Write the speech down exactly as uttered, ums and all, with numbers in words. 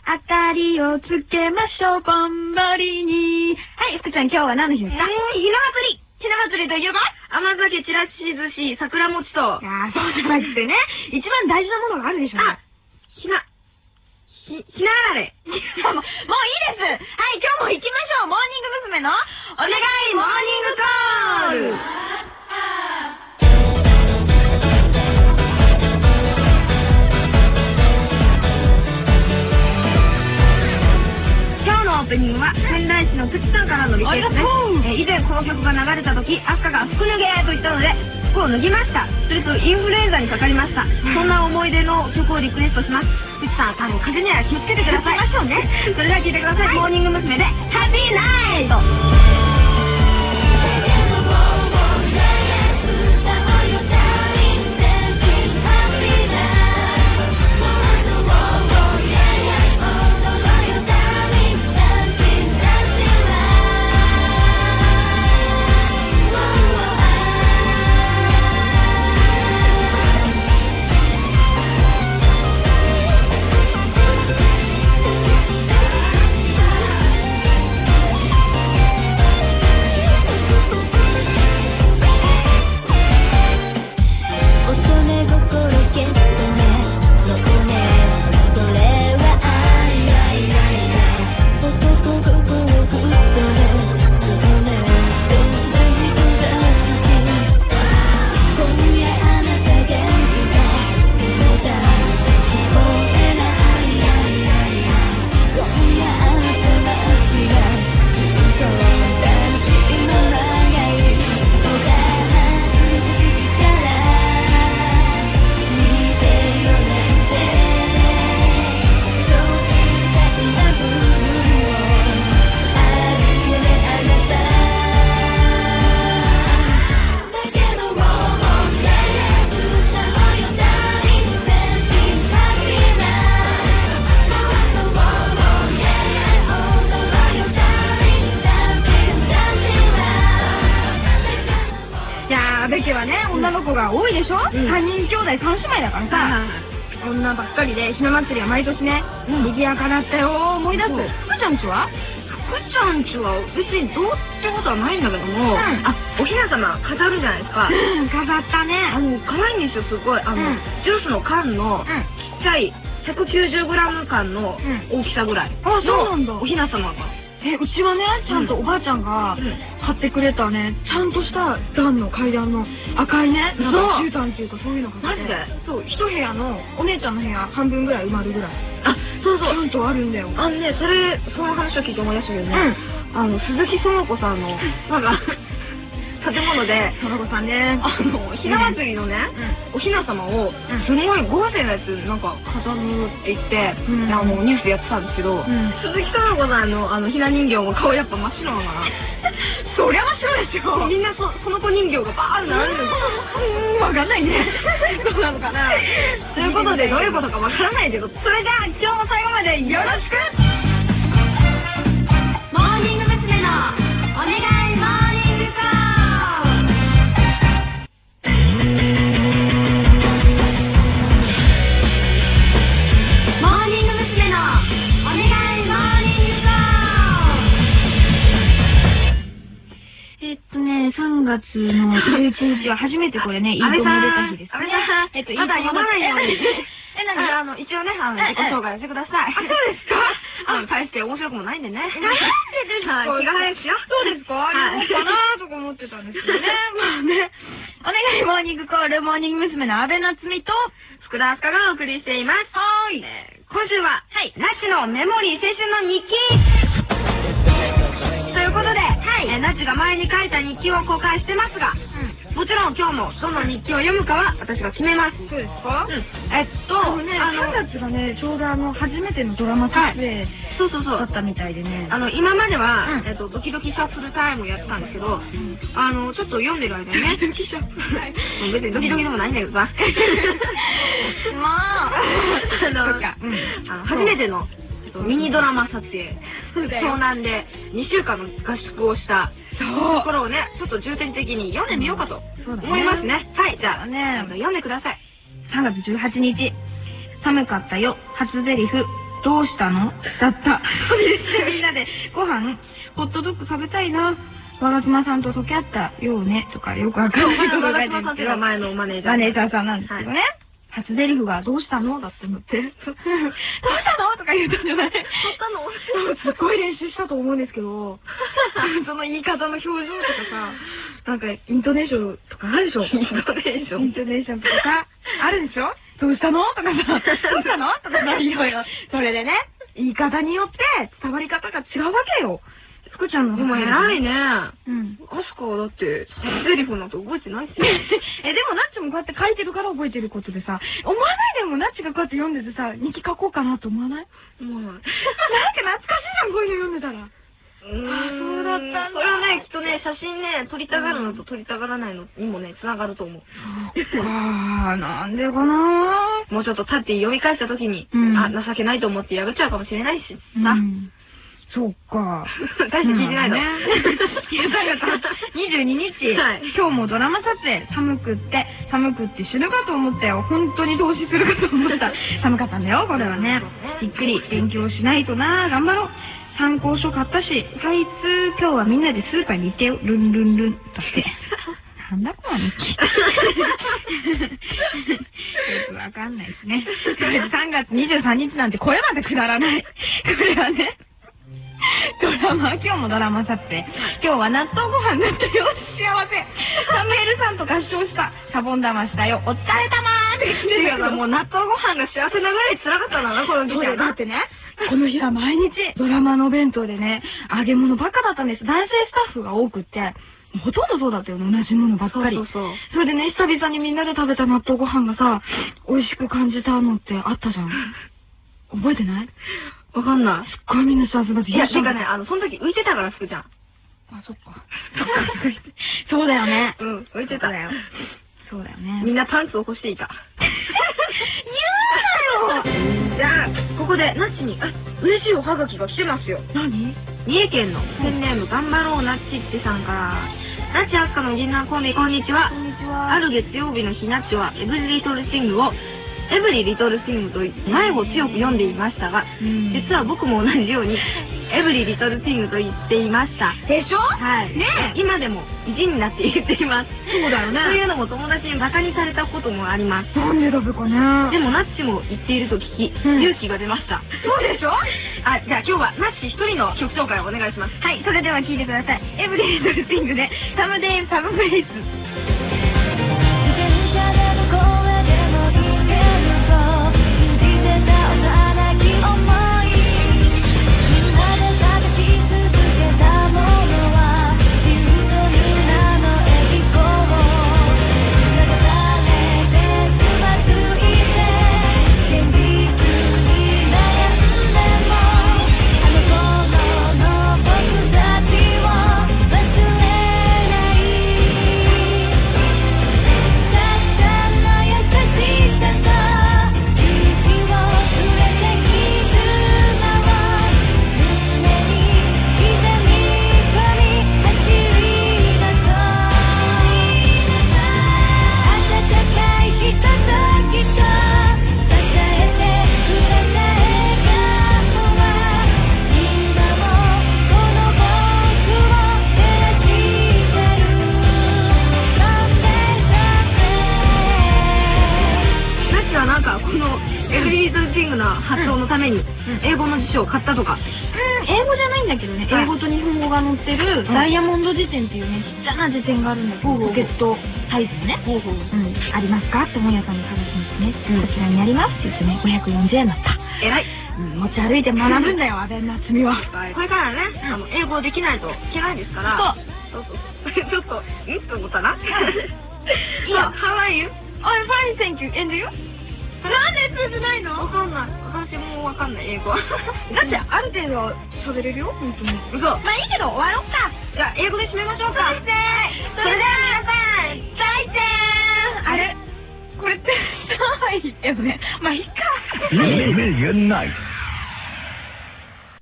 明かりをつけましょう、ぼんぼりに。はい、福ちゃん今日は何の日ですか？ えー、ひな祭り。ひな祭りといえば甘酒、ちらし寿司、桜餅と。 ああ、そうじゃなくてね。一番大事なものがあるでしょうね。 あ、ひな、ひ、ひなあられ。 もう、もういいです。はい、今日も行きましょう。モーニング娘。のお願いモーニングコール。 オープニングは仙台市のつきさんからのリクエストです。えー、以前この曲が流れた時、アスカが服脱げと言ったので服を脱ぎました。するとインフルエンザにかかりました。そんな思い出の曲をリクエストします。つきさん、あの風邪には気をつけてください。 行きましょうね。 それでは聴いてください。モーニング娘。でハッピーナイト。 多いでしょ、うん、さんにん兄弟さん姉妹だからさ、 女ばっかりでひな祭りは毎年ね、賑やかだったよ。思い出す。 福ちゃんちは福ちゃんちは別にどうってことはないんだけども、 うん、 あ、おひな様飾るじゃないですか。 飾ったね。 あの可愛いんですよ、すごい。あの、うん、ジュースの缶のちっちゃい ひゃくきゅうじゅうグラム 缶の大きさぐらいのおひな様が。 え、うちはね、ちゃんとおばあちゃんが買ってくれたね、ちゃんとした段の階段の赤いね、なんか絨毯っていうかそういうのがマジで？ そう、一部屋のお姉ちゃんの部屋半分ぐらい埋まるぐらい。 あ、そうそう。 ちゃんとあるんだよ。 あのね、それ、その話を聞いて思い出したけどね、うん、あの、鈴木園子さんの、なんか、建物で、 園子さんね、 あの、ひな祭りのね、おひな様を、すごい豪勢なやつ、なんか、飾るって言って、あの、ニュースでやってたんですけど、鈴木園子さんの、あの、ひな人形も顔やっぱ真っ白なのかな。 そりゃ真っ白ですよ。 みんなそ、その子人形がバーッと並んでるの。 わかんないね。 そうなのかな。ということで、どういうことかわからないけど、それじゃあ、今日も最後までよろしく。モーニング娘。のお願いモーニングコール。モーニング娘。のお願いモーニングコール。 えっとね、さんがつのじゅういちにちは初めてこれね、いいとも出た日ですね。 えっと、まだ読まないように。え、なに、あの、一応ね、あの、自己紹介してください。 あ、そうですか？ あの、大して面白くもないんでね。 なんでですか？ 気が早いですよ。 そうですか？言おうかなとか思ってたんですけどね。まあね。お願いモーニングコール、モーニング娘。の阿部夏美と、 福田明日香がお送りしています。 はーい。 今週は、はい、ナッチのメモリー青春の日記ということで、はい、えナッチが前に書いた日記を公開してますが、うん、もちろん今日もどの日記を読むかは私が決めます。 そうですか？ うん。えっと、 あのね、さんがつがね、ちょうどあの、初めてのドラマ撮影そうそうそう。 だったみたいでね。 あの、今までは、 うん、 えっと、ドキドキシャッフルタイムをやってたんですけど、うん、あの、ちょっと読んでる間にね、ドキシャッフルタイム。別にドキドキでもないんだけどさ。 まあ、 あの、うん、あの初めての、ミニドラマ撮影、湘南でにしゅうかんの合宿をしたところをね、ちょっと重点的に読んでみようかと思いますね。はい、じゃあね、読んでください。 さんがつじゅうはちにち、寒かったよ、初ゼリフ、 どうしたのだった。みんなでご飯、ホットドッグ食べたいな。我妻さんと溶け合ったようね。とかよくわかんないことが書いてるんですけど。 前のマネージャー。 マネージャーさんなんですけどね。初台詞がどうしたのだって思って。どうしたのとか言ったんじゃない？どうしたの？すっごい練習したと思うんですけど、その言い方の表情とかさ、なんかイントネーションとかあるでしょ？イントネーション。イントネーションとかさ、あるでしょ？どうしたのとかさ、どうしたのとかさ、いろいろ。それでね、言い方によって伝わり方が違うわけよ。福ちゃんのでも偉いね。 うん。 アスカはだって、セリフなんて覚えてないっすよ。 え、でもナッチもこうやって書いてるから覚えてることでさ、思わないでもナッチがこうやって読んでてさ、日記書こうかなと思わない？ 思わない。 なんか懐かしいじゃん、こういうの読んでたら。 うーん。あ、そうだったんだ。それはね、きっとね、写真ね、撮りたがるのと撮りたがらないのにもね、繋がると思う。 ああ、なんでかなもうちょっと立って読み返した時に、あ、情けないと思ってやめちゃうかもしれないし、さ。 そうか。 大して聞いてないの。 さんがつにじゅうににち、今日もドラマ撮影、寒くって、寒くって死ぬかと思ったよ。本当に投資するかと思った。寒かったんだよ、これはね。じっくり勉強しないとな、頑張ろう。参考書買ったし、あいつ、今日はみんなでスーパーに行ってよ。ルンルンルン。だって。なんだこの日記。よくわかんないですね。さんがつにじゅうさんにちなんてこれまでくだらない。これはね。ドラマ、今日もドラマ撮影。今日は納豆ご飯だったよ。幸せ。サムエルさんと合唱した。シャボン玉したよ。お疲れ様ーって言ってるけど、 もう納豆ご飯が幸せなぐらい辛かったんだな、この時は。 だってね、この日は毎日ドラマのお弁当でね、揚げ物ばっかだったんです。男性スタッフが多くって、ほとんどそうだったよね、同じものばっかり。 そうそうそう。 それでね、久々にみんなで食べた納豆ご飯がさ、美味しく感じたのってあったじゃん。覚えてない？ わかんない。 すっごいみんな幸せだって。 いや、てかね、あの、その時浮いてたから、福ちゃん。 あ、そっか。そうだよね。 うん、浮いてた。 そうだよね。 みんなパンツを干していた。 言うなよ。 じゃあ、ここで、ナッチに、あ、嬉しいおはがきが来てますよ。 何？ 三重県のペンネーム頑張ろうナッチッチさんから。ナッチアスカの銀杏コンビ、こんにちは。 こんにちは。 ある月曜日の日、ナッチはエブリリトルシングを、エブリリトルシングと前を強く読んでいましたが、うん、実は僕も同じようにエブリリトルシングと言っていました。 でしょ？ はい。ねえ。今でも意地になって言っています。 そうだよね。 というのも友達にバカにされたこともあります。 なんでだべかね。 でもナッチも言っていると聞き、うん、勇気が出ました。 そうでしょ？ あ、じゃあ今日はナッチ一人の曲紹介をお願いします。 はい、それでは聴いてください。エブリリトルシングでサムデイサムフェイス。 発音のために英語の辞書を買ったとか。 うん、英語じゃないんだけどね、英語と日本語が載ってるダイヤモンド辞典っていうね、ちっちゃな辞典があるんだけど、ポケットサイズのね、うん、ありますかって本屋さんに探しに行ってね、こちらにありますって言ってね、ごひゃくよんじゅうえんだった。 えらい。 持ち歩いて学ぶんだよ、阿部夏美は。 これからね、あの、英語できないといけないですから。そう。そうそう。ちょっと、んって思ったな。いいよ。How are you? I'm fine, thank you. And you? なんで通じないの？ わかんない。私もわかんない、英語は。 だってある程度喋れるよ、本当に。 嘘。 まあいいけど、終わろっか。 じゃあ、英語で締めましょうか。 それでは皆さん、再见。あれこれって、はい。やつね。まあいいか。 Million Nights